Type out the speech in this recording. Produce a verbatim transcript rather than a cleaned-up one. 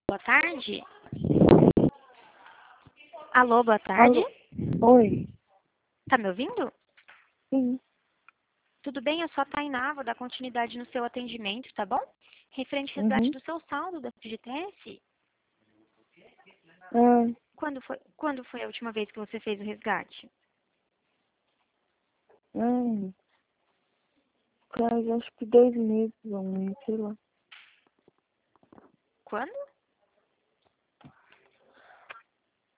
Boa tarde. Alô, boa tarde. Alô? Oi. Tá me ouvindo? Sim. Tudo bem? Eu sou a Tainá, vou dar continuidade no seu atendimento, tá bom? Referente ao resgate Uhum. do seu saldo da F G T S. Ah, Quando foi, quando foi a última vez que você fez o resgate? ah, faz acho que dois meses ou um mês, sei lá. Quando?